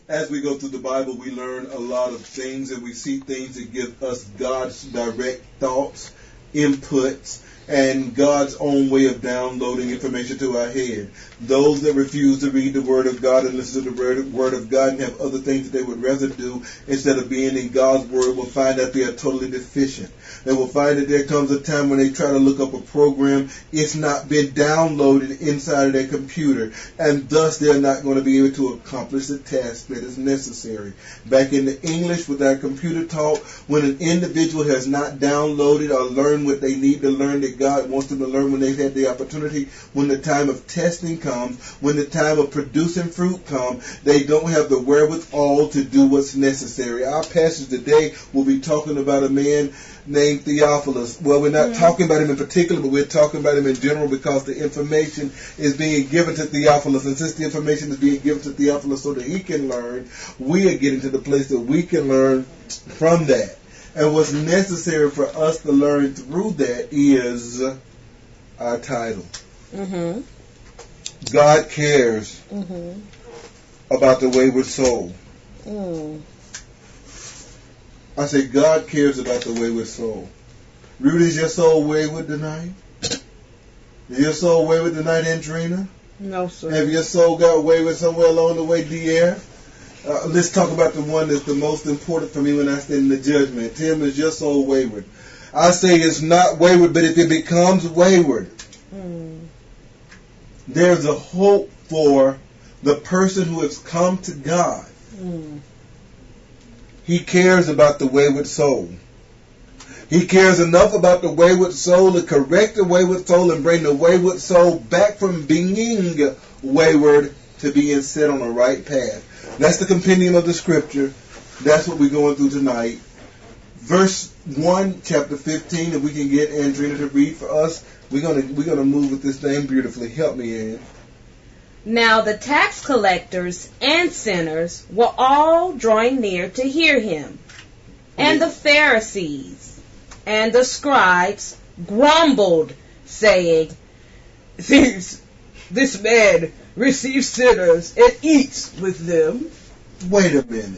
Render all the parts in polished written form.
As we go through the Bible, we learn a lot of things, and we see things that give us God's direct thoughts, inputs, and God's own way of downloading information to our head. Those that refuse to read the Word of God and listen to the Word of God and have other things that they would rather do instead of being in God's Word will find that they are totally deficient. They will find that there comes a time when they try to look up a program, it's not been downloaded inside of their computer, and thus they're not going to be able to accomplish the task that is necessary. Back in the English with our computer talk, when an individual has not downloaded or learned what they need to learn that God wants them to learn when they've had the opportunity, when the time of testing comes, when the time of producing fruit comes, they don't have the wherewithal to do what's necessary. Our passage today will be talking about a man named Theophilus. Well, we're not talking about him in particular, but we're talking about him in general because the information is being given to Theophilus. And since the information is being given to Theophilus so that he can learn, we are getting to the place that we can learn from that. And what's necessary for us to learn through that is our title. Mm-hmm. God cares about the wayward soul. Mm. I say God cares about the wayward soul. Rudy, is your soul wayward tonight? Is your soul wayward tonight, Andrina? No, sir. Have your soul got wayward somewhere along the way, De'Air? Let's talk about the one that's the most important for me when I stand in the judgment. Tim, is your soul wayward? I say it's not wayward, but if it becomes wayward, there's a hope for the person who has come to God. He cares about the wayward soul. He cares enough about the wayward soul to correct the wayward soul and bring the wayward soul back from being wayward to being set on the right path. That's the compendium of the scripture. That's what we're going through tonight. Verse 1, chapter 15, if we can get Andrina to read for us, we're gonna move with this thing beautifully. Help me, Ann. Now the tax collectors and sinners were all drawing near to hear him. And the Pharisees and the scribes grumbled, saying, This man receives sinners and eats with them. Wait a minute.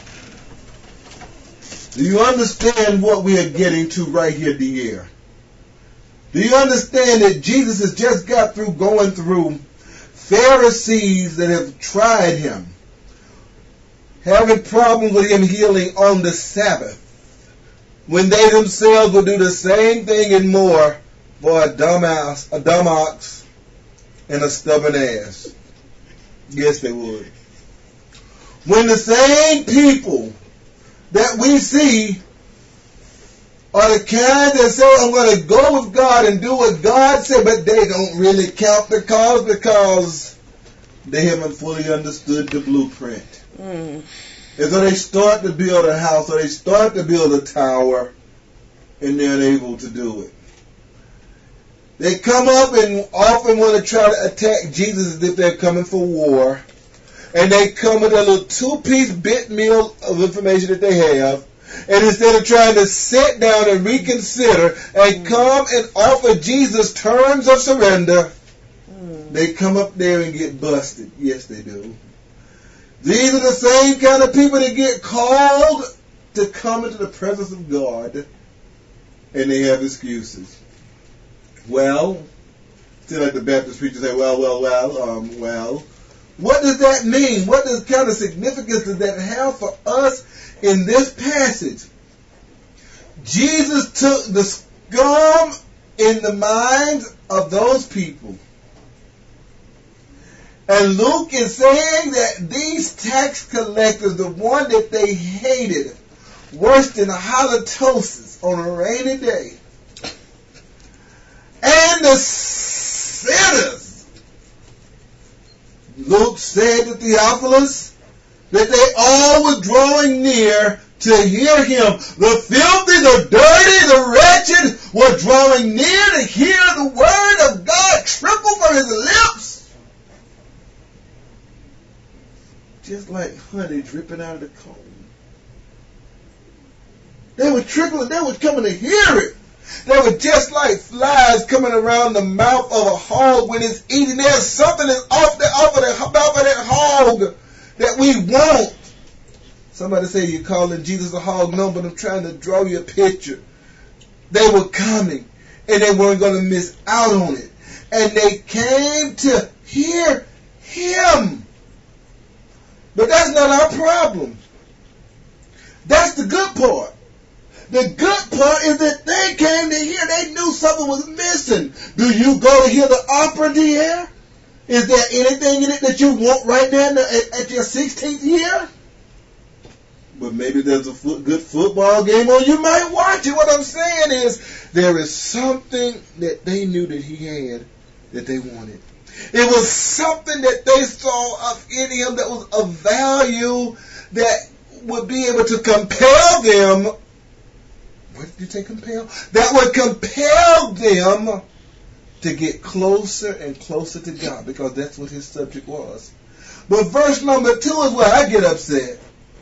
Do you understand what we are getting to right here, De'Air? Do you understand that Jesus has just got through going through Pharisees that have tried him, having problems with him healing on the Sabbath, when they themselves will do the same thing and more for a dumb ox and a stubborn ass? Yes, they would. When the same people that we see are the kind that say, I'm going to go with God and do what God said, but they don't really count the cost because they haven't fully understood the blueprint. And so they start to build a house or they start to build a tower and they're unable to do it. They come up and often want to try to attack Jesus as if they're coming for war. And they come with a little two-piece bit meal of information that they have. And instead of trying to sit down and reconsider and come and offer Jesus terms of surrender, they come up there and get busted. Yes, they do. These are the same kind of people that get called to come into the presence of God, and they have excuses. Well, still like the Baptist preachers say, well. What does that mean? What kind of significance does that have for us in this passage? Jesus took the scum in the minds of those people. And Luke is saying that these tax collectors, the one that they hated worse than halitosis on a rainy day, and the sinners, Luke said to Theophilus that they all were drawing near to hear him. The filthy, the dirty, the wretched were drawing near to hear the word of God trickle from his lips. Just like honey dripping out of the comb. They were trickling, they were coming to hear it. They were just like flies coming around the mouth of a hog when it's eating. There's something that's off the mouth of that hog that we want. Somebody say you're calling Jesus a hog. No, but I'm trying to draw you a picture. They were coming, and they weren't going to miss out on it. And they came to hear him. But that's not our problem. That's the good part. The good part is that they came to hear. They knew something was missing. Do you go to hear the opera, dear? Is there anything in it that you want right now at your 16th year? But maybe there's a good football game on. You might watch it. What I'm saying is there is something that they knew that he had that they wanted. It was something that they saw in him that was of value that would be able to compel them. What did you say, compel? That would compel them to get closer and closer to God, because that's what his subject was. But verse number 2 is where I get upset.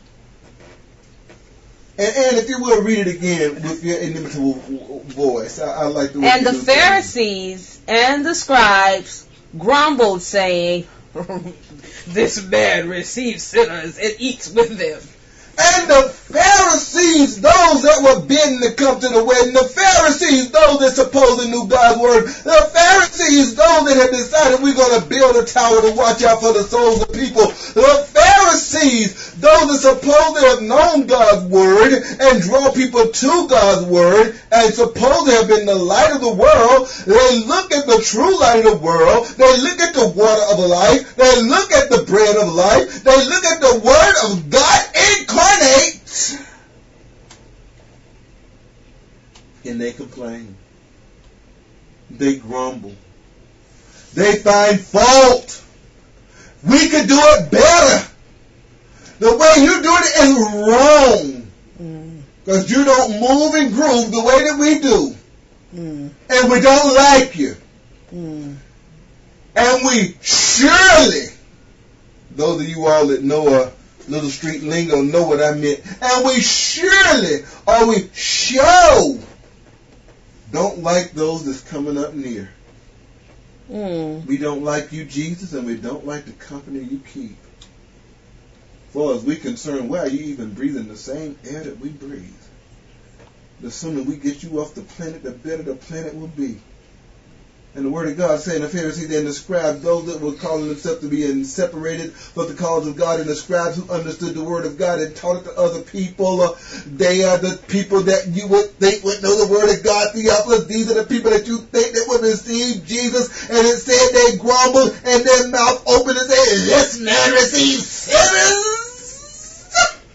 And if you will read it again with your inimitable voice, I like the way And the Pharisees and the scribes grumbled, saying, "This man receives sinners and eats with them." And the Pharisees, those that were bidden to come to the wedding, the Pharisees, those that supposedly knew God's word, the Pharisees, those that had decided we're going to build a tower to watch out for the souls of people, the Pharisees, those that supposedly have known God's word and draw people to God's word and supposedly have been the light of the world, they look at the true light of the world, they look at the water of life, they look at the bread of life, they look at the word of God incarnate, and they complain. They grumble. They find fault. We could do it better. The way you're doing it is wrong. Because you don't move and groove the way that we do. And we don't like you. And we surely, those of you all that know little street lingo know what I meant. And we surely, or we show, don't like those that's coming up near. We don't like you, Jesus, and we don't like the company you keep. As far as we're concerned, why are you even breathing the same air that we breathe? The sooner we get you off the planet, the better the planet will be. And the word of God saying the Pharisees and the scribes, those that were calling themselves to be separated for the cause of God, and the scribes who understood the word of God and taught it to other people, they are the people that you would think would know the word of God, Theophilus. These are the people that you think that would receive Jesus. And it said they grumbled and their mouth opened and said, "This man receives sinners."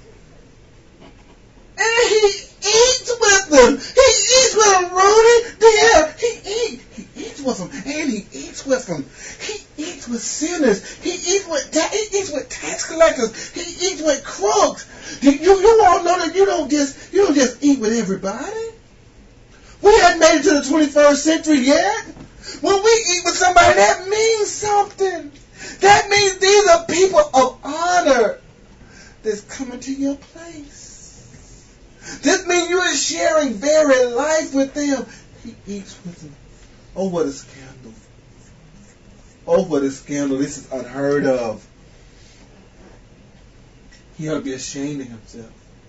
And he eats with them. He eats with them, Ronnie. He eats with them, and he eats with them. He eats with sinners. He eats with tax collectors. He eats with crooks. You all know that you don't just eat with everybody. We haven't made it to the 21st century yet. When we eat with somebody, that means something. That means these are people of honor that's coming to your place. This means you are sharing very life with them. He eats with them. Oh, what a scandal. Oh, what a scandal. This is unheard of. He ought to be ashamed of himself.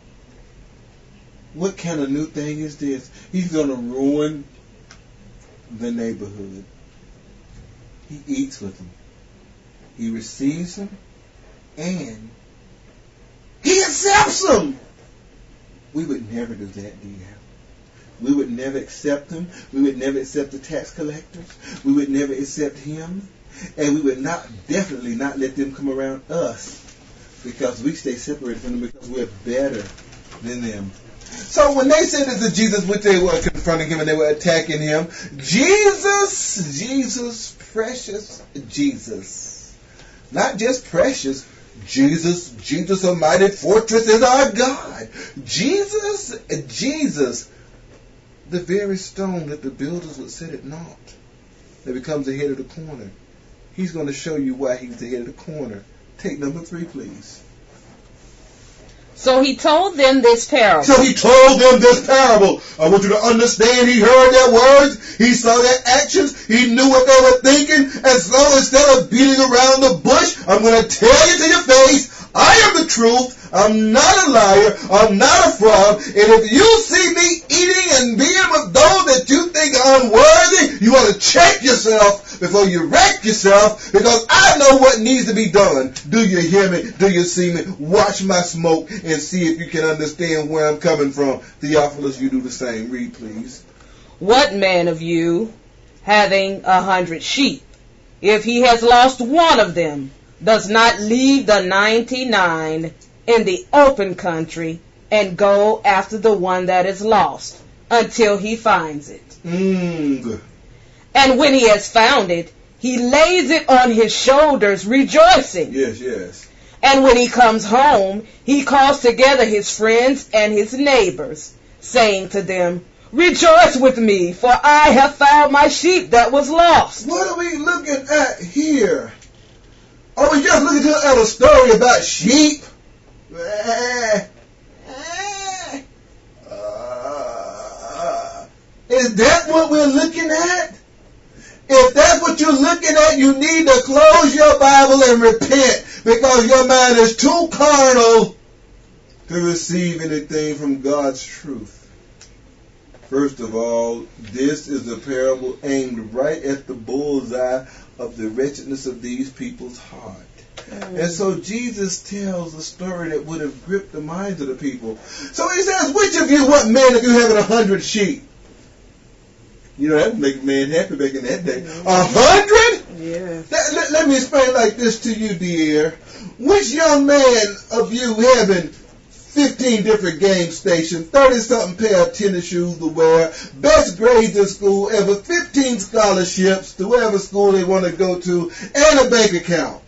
What kind of new thing is this? He's going to ruin the neighborhood. He eats with them. He receives them. And he accepts them. We would never do that, dear. We would never accept him. We would never accept the tax collectors. We would never accept him. And we would definitely not let them come around us, because we stay separated from them because we're better than them. So when they said this to Jesus, which they were confronting him and they were attacking him, Jesus, precious Jesus. Not just precious, Jesus, a mighty fortress is our God. Jesus, the very stone that the builders would set at naught, that becomes the head of the corner. He's going to show you why he's the head of the corner. Take number 3, please. So he told them this parable. I want you to understand, he heard their words, he saw their actions, he knew what they were thinking, and so instead of beating around the bush, I'm going to tell you to your face, I am the truth. I'm not a liar. I'm not a fraud. And if you see me eating and being with those that you think are unworthy, you want to check yourself before you wreck yourself, because I know what needs to be done. Do you hear me? Do you see me? Watch my smoke and see if you can understand where I'm coming from. Theophilus, you do the same. Read, please. What man of you, having 100 sheep, if he has lost one of them, does not leave the 99 in the open country and go after the one that is lost until he finds it? And when he has found it, he lays it on his shoulders, rejoicing. Yes, yes. And when he comes home, he calls together his friends and his neighbors, saying to them, Rejoice with me, for I have found my sheep that was lost. What are we looking at here? Are we just looking at a story about sheep? Is that what we're looking at? If that's what you're looking at, you need to close your Bible and repent, because your mind is too carnal to receive anything from God's truth. First of all, this is a parable aimed right at the bullseye of the wretchedness of these people's heart. And so Jesus tells a story that would have gripped the minds of the people. So he says, which of you, what man of you having 100 sheep? You know, that would make a man happy back in that day. 100? Yeah. Let me explain like this to you, dear. Which young man of you having 15 different game stations, 30-something pair of tennis shoes to wear, best grades in school ever, 15 scholarships to whatever school they want to go to, and a bank account?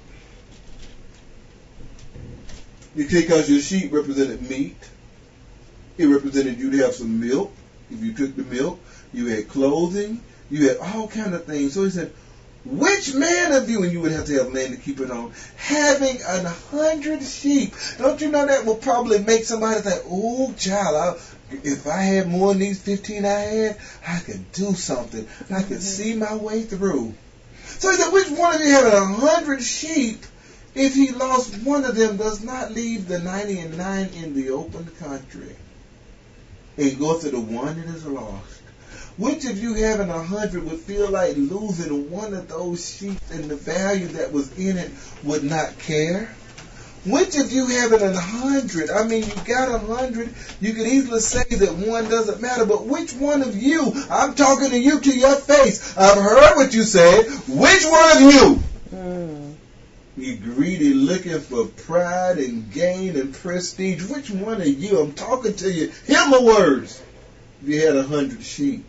Because your sheep represented meat. It represented you to have some milk. If you took the milk, you had clothing. You had all kind of things. So he said, which man of you, and you would have to have land to keep it on, having 100 sheep? Don't you know that will probably make somebody think, oh, child, if I had more than these 15 I had, I could do something. I could see my way through. So he said, which one of you having 100 sheep, if he lost one of them, does not leave the 99 in the open country and go to the one that is lost? Which of you having 100 would feel like losing one of those sheep, and the value that was in it would not care? Which of you having 100, I mean, you got 100, you could easily say that one doesn't matter, but which one of you, I'm talking to you to your face, I've heard what you said, which one of you? You greedy, looking for pride and gain and prestige, which one of you, I'm talking to you, hear my words, if you had 100 sheep,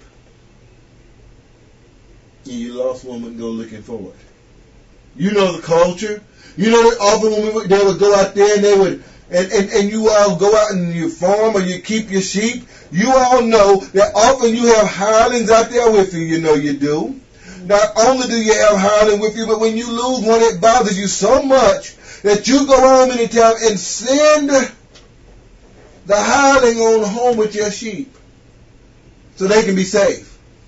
and you lost one and go looking for it. You know the culture. You know that often when they would go out there and they would, and you all go out and you farm or you keep your sheep. You all know that often you have hirelings out there with you. You know you do. Not only do you have hireling with you, but when you lose one, it bothers you so much that you go home anytime and send the hireling on home with your sheep so they can be safe.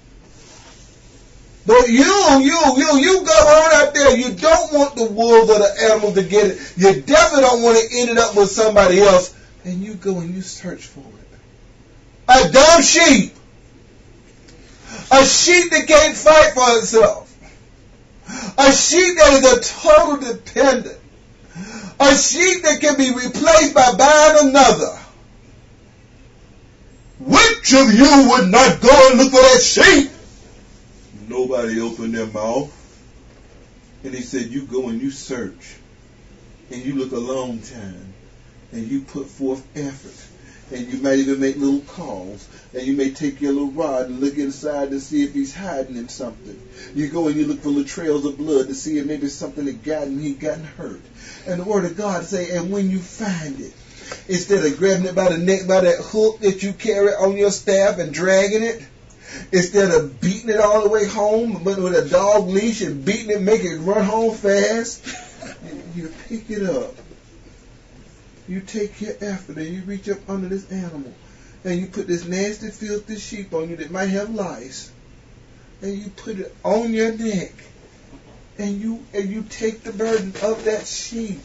But you go on out there, you don't want the wolves or the animals to get it. You definitely don't want to end it up with somebody else. And you go and you search for it. A dumb sheep. A sheep that can't fight for itself. A sheep that is a total dependent. A sheep that can be replaced by buying another. Which of you would not go and look for that sheep? Nobody opened their mouth. And he said, you go and you search. And you look a long time. And you put forth effort. And you might even make little calls. And you may take your little rod and look inside to see if he's hiding in something. You go and you look for little trails of blood to see if maybe something that he gotten hurt. And the word of God say, and when you find it, instead of grabbing it by the neck, by that hook that you carry on your staff and dragging it, instead of beating it all the way home, but with a dog leash and beating it, make it run home fast, you pick it up. You take your effort and you reach up under this animal and you put this nasty, filthy sheep on you that might have lice, and you put it on your neck, and you take the burden of that sheep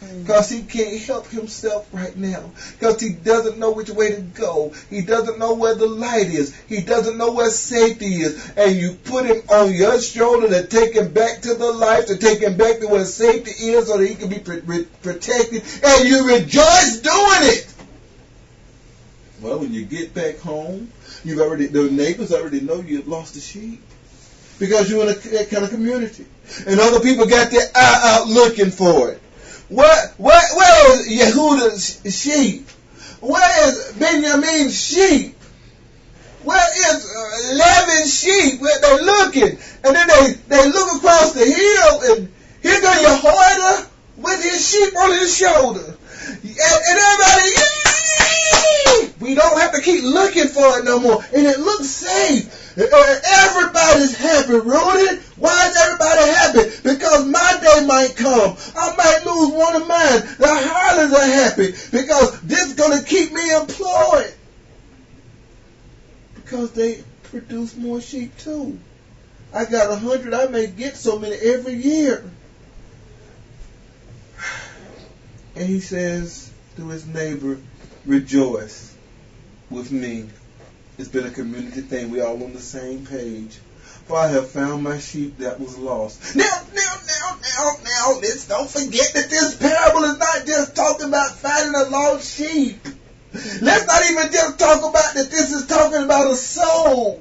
Because he can't help himself right now. Because he doesn't know which way to go. He doesn't know where the light is. He doesn't know where safety is. And you put him on your shoulder to take him back to the light, to take him back to where safety is so that he can be protected. And you rejoice doing it. Well, when you get back home, the neighbors already know you've lost the sheep. Because you're in that kind of community. And other people got their eye out looking for it. Where is Yehuda's sheep? Where is Benjamin's sheep? Where is Levi's sheep? Where they're looking. And then they look across the hill, and here goes Yehoiada with his sheep on his shoulder. And everybody, we don't have to keep looking for it no more. And it looks safe. Everybody's happy, Rudy. Why is everybody happy? Because my day might come. I might lose one of mine. The Harleys are happy because this is going to keep me employed. Because they produce more sheep too. I got 100. I may get so many every year. And he says to his neighbor, rejoice with me. It's been a community thing. We all on the same page. For I have found my sheep that was lost. Now, let's don't forget that this parable is not just talking about finding a lost sheep. Let's not even just talk about that this is talking about a soul.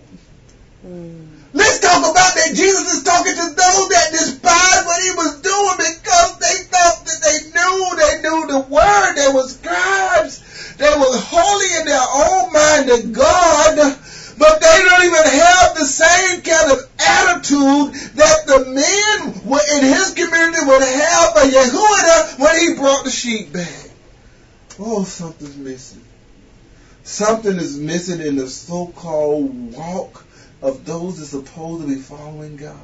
Let's talk about that Jesus is talking to those that despise what he was doing because they thought that they knew the word. They were scribes. They were holy in their own mind to God, but they don't even have the same kind of attitude that the men in his community would have for Yehuda when he brought the sheep back. Oh, something's missing. Something is missing in the so-called walk of those that are supposed to be following God.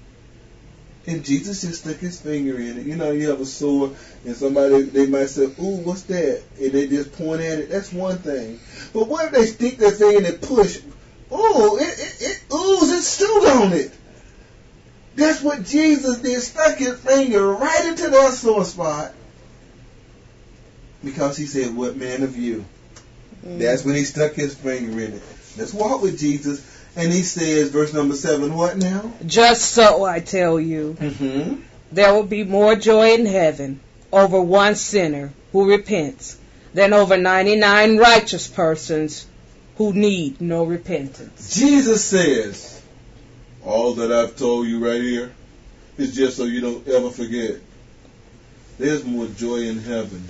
And Jesus just stuck his finger in it. You know, you have a sore and somebody, they might say, ooh, what's that? And they just point at it. That's one thing. But what if they stick their finger in and push? Ooh, it oozes suit on it. That's what Jesus did. Stuck his finger right into that sore spot. Because he said, what man of you? That's when he stuck his finger in it. Let's walk with Jesus. And he says, verse number 7, what now? Just so I tell you, there will be more joy in heaven over one sinner who repents than over 99 righteous persons who need no repentance. Jesus says, all that I've told you right here is just so you don't ever forget. There's more joy in heaven.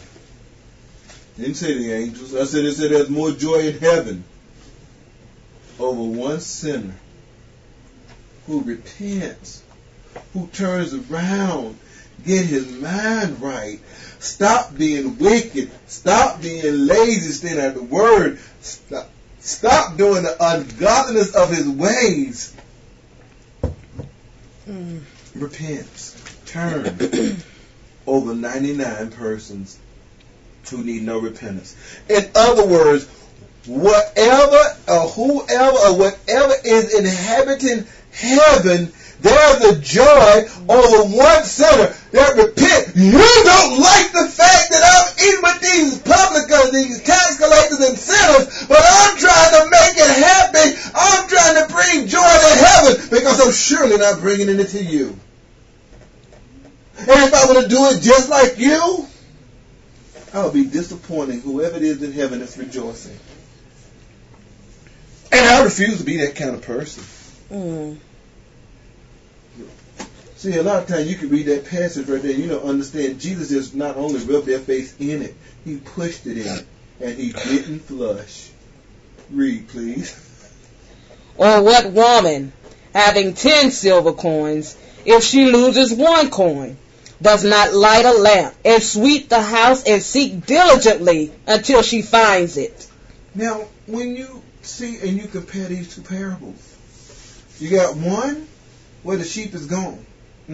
I didn't say the angels. I said there's more joy in heaven over one sinner who repents, who turns around, get his mind right, stop being wicked, stop being lazy, staying at the word, stop doing the ungodliness of his ways. Repents, turn over 99 persons who need no repentance. In other words, whatever or whoever or whatever is inhabiting heaven, there's a joy over one sinner that repent. You don't like the fact that I'm eating with these publicans, these tax collectors and sinners, but I'm trying to make it happy. I'm trying to bring joy to heaven because I'm surely not bringing it to you. And if I were to do it just like you, I would be disappointing whoever it is in heaven that's rejoicing. And I refuse to be that kind of person. See, a lot of times you can read that passage right there and you don't understand. Jesus just not only rubbed their face in it, he pushed it in and he didn't flush. Read, please. Or what woman, having 10 silver coins, if she loses 1 coin, does not light a lamp and sweep the house and seek diligently until she finds it? Now, when you see and you compare these two parables, you got one where the sheep is gone.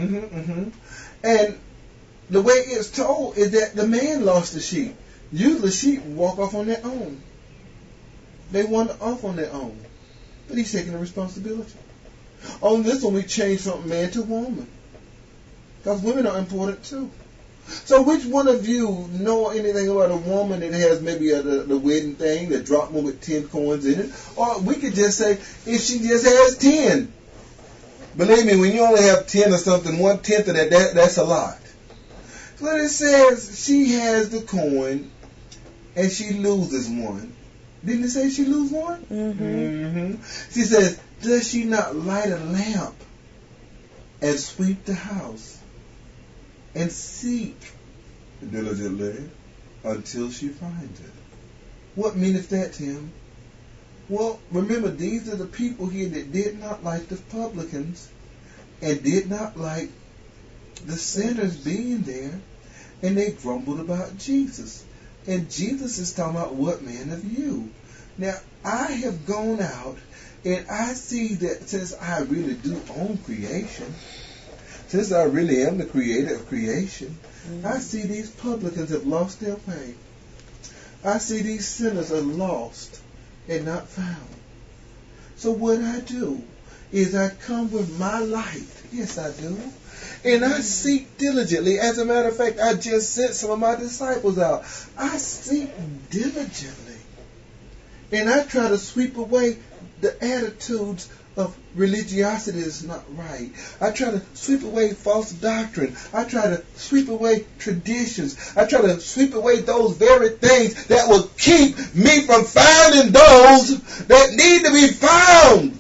And the way it's told is that the man lost the sheep. Usually sheep walk off on their own. They wander off on their own. But he's taking the responsibility. On this one we change from man to woman. Because women are important too. So which one of you know anything about a woman that has maybe the wedding thing, that dropped one with 10 coins in it? Or we could just say, if she just has 10. Believe me, when you only have 10 or something, 1/10 of that's a lot. So it says she has the coin and she loses one. Didn't it say she loses one? Mm-hmm. She says, does she not light a lamp and sweep the house and seek diligently until she finds it? What meaneth that, Tim? Well, remember, these are the people here that did not like the publicans and did not like the sinners being there, and they grumbled about Jesus. And Jesus is talking about, what man of you? Now, I have gone out and I see that since I really do own creation, since I really am the creator of creation, I see these publicans have lost their way. I see these sinners are lost and not found. So what I do is I come with my light. Yes, I do. And I seek diligently. As a matter of fact, I just sent some of my disciples out. I seek diligently. And I try to sweep away the attitudes of religiosity is not right. I try to sweep away false doctrine. I try to sweep away traditions. I try to sweep away those very things that will keep me from finding those that need to be found.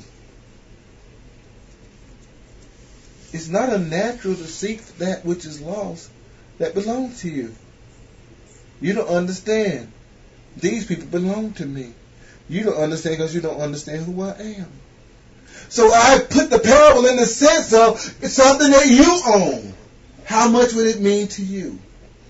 It's not unnatural to seek that which is lost that belongs to you. You don't understand. These people belong to me. You don't understand because you don't understand who I am. So I put the parable in the sense of it's something that you own. How much would it mean to you?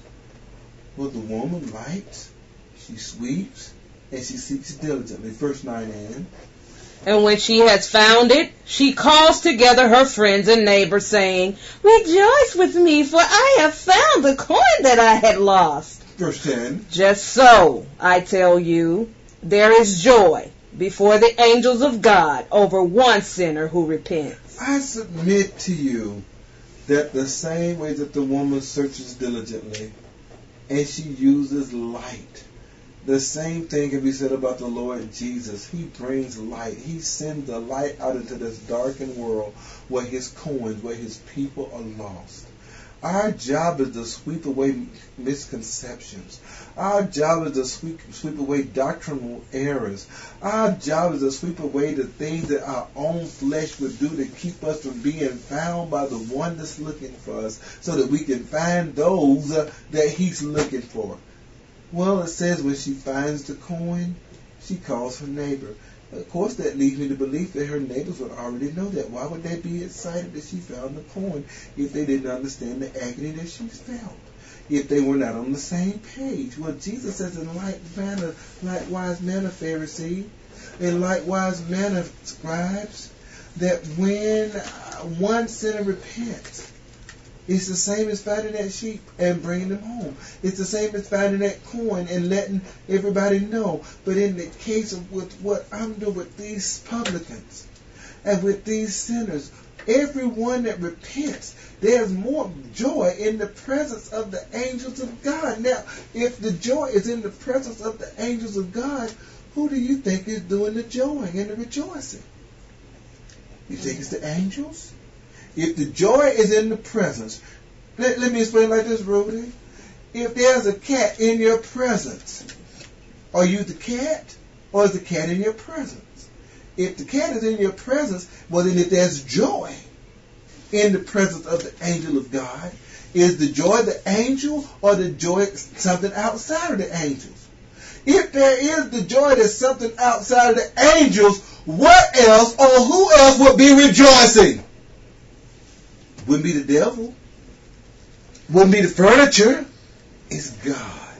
Well, the woman lights, she sweeps, and she seeks diligently. Verse 9. And when she has found it, she calls together her friends and neighbors, saying, rejoice with me, for I have found the coin that I had lost. Verse 10. Just so, I tell you, there is joy before the angels of God over one sinner who repents. I submit to you that the same way that the woman searches diligently and she uses light, the same thing can be said about the Lord Jesus. He brings light. He sends the light out into this darkened world where his coins, where his people are lost. Our job is to sweep away misconceptions. Our job is to sweep away doctrinal errors. Our job is to sweep away the things that our own flesh would do to keep us from being found by the one that's looking for us, so that we can find those that he's looking for. Well, it says when she finds the coin, she calls her neighbor. Of course, that leads me to believe that her neighbors would already know that. Why would they be excited that she found the coin if they didn't understand the agony that she felt? If they were not on the same page? Well, Jesus says in likewise manner, Pharisee, in likewise manner, scribes, that when one sinner repents, it's the same as finding that sheep and bringing them home. It's the same as finding that coin and letting everybody know. But in the case of with what I'm doing with these publicans and with these sinners, everyone that repents, there's more joy in the presence of the angels of God. Now, if the joy is in the presence of the angels of God, who do you think is doing the joying and the rejoicing? You think it's the angels? If the joy is in the presence, let me explain like this, Rudy. If there's a cat in your presence, are you the cat or is the cat in your presence? If the cat is in your presence, well then if there's joy in the presence of the angel of God, is the joy the angel or the joy something outside of the angels? If there is the joy that's something outside of the angels, what else or who else would be rejoicing? Wouldn't be the devil. Wouldn't be the furniture. It's God.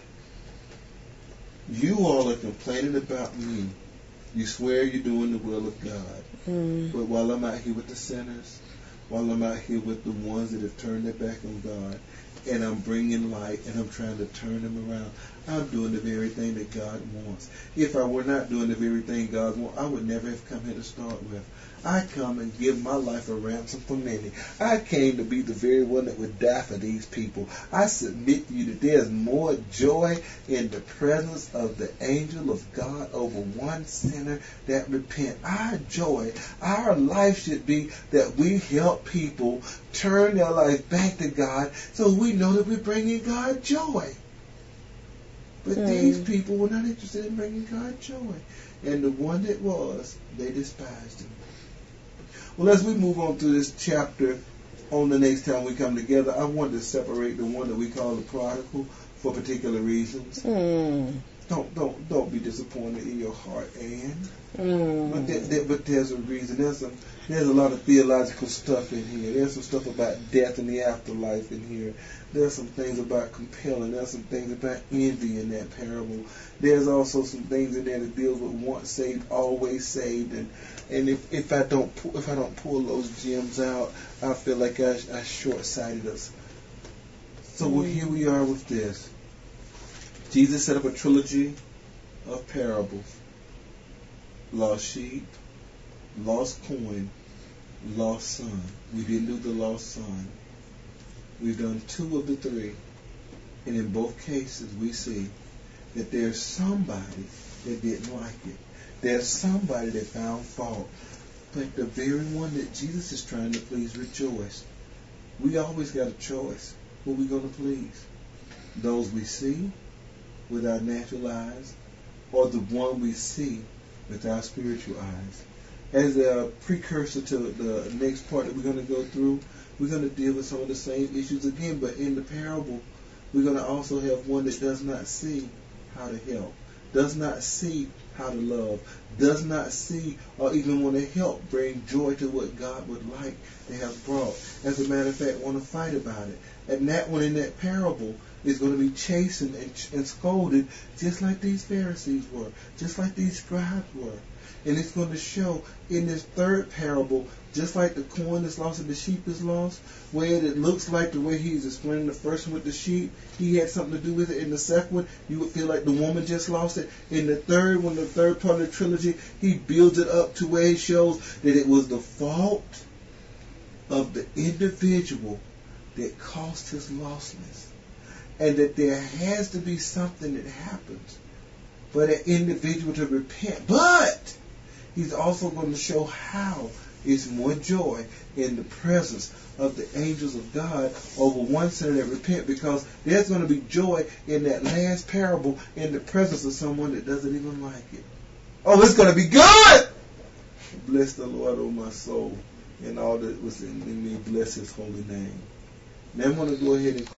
You all are complaining about me. You swear you're doing the will of God. But while I'm out here with the sinners, while I'm out here with the ones that have turned their back on God, and I'm bringing light and I'm trying to turn them around, I'm doing the very thing that God wants. If I were not doing the very thing God wants, I would never have come here to start with. I come and give my life a ransom for many. I came to be the very one that would die for these people. I submit to you that there's more joy in the presence of the angel of God over one sinner that repent. Our joy, our life should be that we help people turn their life back to God, so we know that we're bringing God joy. But these people were not interested in bringing God joy. And the one that was, they despised him. Well, as we move on through this chapter, on the next time we come together, I want to separate the one that we call the prodigal for particular reasons. Don't be disappointed in your heart, Anne. But there's a reason. There's a lot of theological stuff in here. There's some stuff about death and the afterlife in here. There's some things about compelling. There's some things about envy in that parable. There's also some things in there that deals with once saved, always saved. And if I don't pull those gems out, I feel like I short-sighted us. So here we are with this. Jesus set up a trilogy of parables. Lost sheep, lost coin, lost son. We didn't do the lost son. We've done 2 of the 3. And in both cases we see that there's somebody that didn't like it. There's somebody that found fault. But the very one that Jesus is trying to please rejoice. We always got a choice. Who we going to please? Those we see with our natural eyes, or the one we see with our spiritual eyes. As a precursor to the next part that we're going to go through, we're going to deal with some of the same issues again, but in the parable, we're going to also have one that does not see how to help, does not see how to love, does not see or even want to help bring joy to what God would like to have brought. As a matter of fact, want to fight about it. And that one in that parable is going to be chastened and scolded just like these Pharisees were, just like these scribes were. And it's going to show in this third parable, just like the coin is lost and the sheep is lost, where it looks like the way he's explaining the first one with the sheep, he had something to do with it. In the second one, you would feel like the woman just lost it. In the third one, the third part of the trilogy, he builds it up to where he shows that it was the fault of the individual that caused his lostness. And that there has to be something that happens for that individual to repent. But he's also going to show how it's more joy in the presence of the angels of God over one sinner that repent, because there's going to be joy in that last parable in the presence of someone that doesn't even like it. Oh, it's going to be good! Bless the Lord, oh my soul, and all that was in me. Bless his holy name. Now I'm going to go ahead and